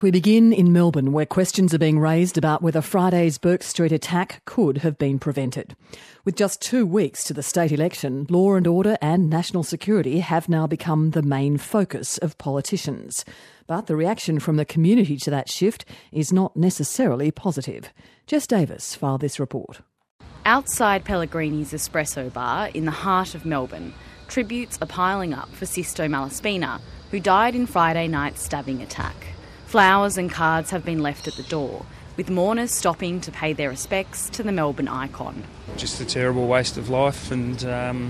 We begin in Melbourne, where questions are being raised about whether Friday's Bourke Street attack could have been prevented. With just 2 weeks to the state election, law and order and national security have now become the main focus of politicians. But the reaction from the community to that shift is not necessarily positive. Jess Davis filed this report. Outside Pellegrini's Espresso Bar in the heart of Melbourne, tributes are piling up for Sisto Malaspina, who died in Friday night's stabbing attack. Flowers and cards have been left at the door, with mourners stopping to pay their respects to the Melbourne icon. Just a terrible waste of life and,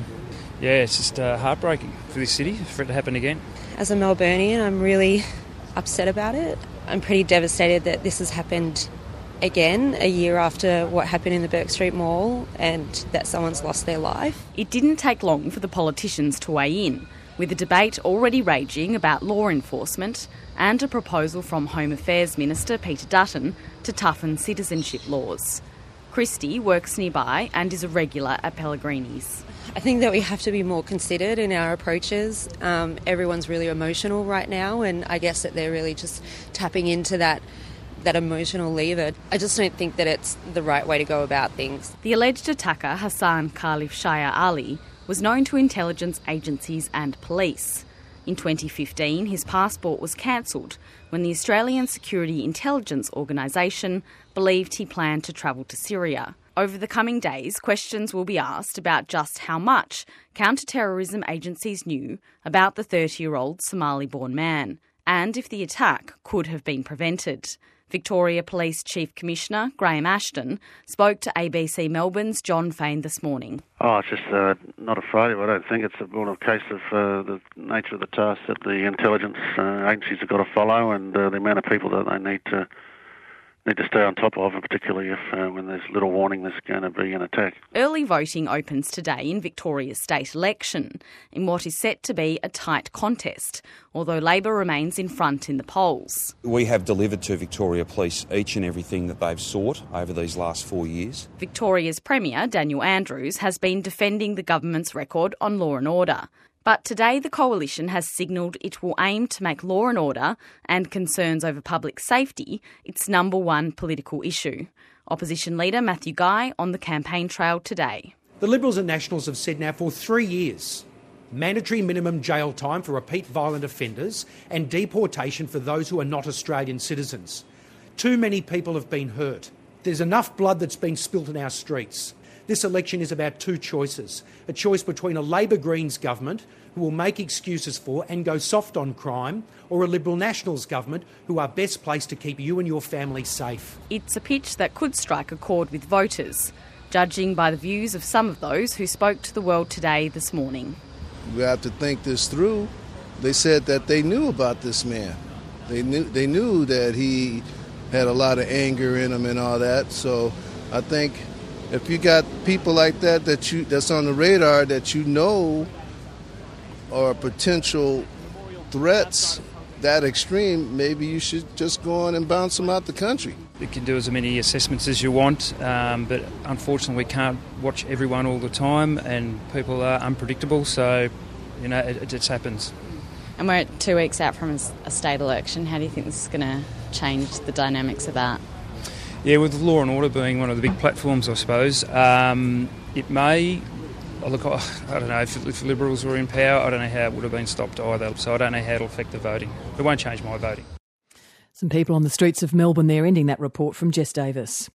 it's just heartbreaking for this city, for it to happen again. As a Melburnian, I'm really upset about it. I'm pretty devastated that this has happened again, a year after what happened in the Bourke Street Mall, and that someone's lost their life. It didn't take long for the politicians to weigh in, with a debate already raging about law enforcement and a proposal from Home Affairs Minister Peter Dutton to toughen citizenship laws. Christy works nearby and is a regular at Pellegrini's. I think that we have to be more considered in our approaches. Everyone's really emotional right now, and I guess that they're really just tapping into that emotional lever. I just don't think that it's the right way to go about things. The alleged attacker, Hassan Khalif Shaya Ali, was known to intelligence agencies and police. In 2015, his passport was cancelled when the Australian Security Intelligence Organisation believed he planned to travel to Syria. Over the coming days, questions will be asked about just how much counter-terrorism agencies knew about the 30-year-old Somali-born man, and if the attack could have been prevented. Victoria Police Chief Commissioner Graham Ashton spoke to ABC Melbourne's John Fain this morning. It's just not afraid of it. I don't think it's a case of the nature of the task that the intelligence agencies have got to follow, and the amount of people that they need to stay on top of, and particularly if when there's little warning there's going to be an attack. Early voting opens today in Victoria's state election, in what is set to be a tight contest, although Labor remains in front in the polls. We have delivered to Victoria Police each and everything that they've sought over these last 4 years. Victoria's Premier, Daniel Andrews, has been defending the government's record on law and order. But today the Coalition has signalled it will aim to make law and order and concerns over public safety its number one political issue. Opposition leader Matthew Guy on the campaign trail today. The Liberals and Nationals have said now for 3 years, mandatory minimum jail time for repeat violent offenders and deportation for those who are not Australian citizens. Too many people have been hurt. There's enough blood that's been spilt in our streets. This election is about two choices. A choice between a Labor Greens government who will make excuses for and go soft on crime, or a Liberal Nationals government who are best placed to keep you and your family safe. It's a pitch that could strike a chord with voters, judging by the views of some of those who spoke to The World Today this morning. We have to think this through. They said that they knew about this man. They knew that he had a lot of anger in him and all that. So I think if you got people like that that's on the radar that you know are potential threats that extreme, maybe you should just go on and bounce them out the country. You can do as many assessments as you want, but unfortunately we can't watch everyone all the time, and people are unpredictable, so it just happens. And we're 2 weeks out from a state election. How do you think this is going to change the dynamics of that? Yeah, with law and order being one of the big platforms, I suppose, it may. Look, I don't know, if Liberals were in power, I don't know how it would have been stopped either, so I don't know how it'll affect the voting. It won't change my voting. Some people on the streets of Melbourne there ending that report from Jess Davis.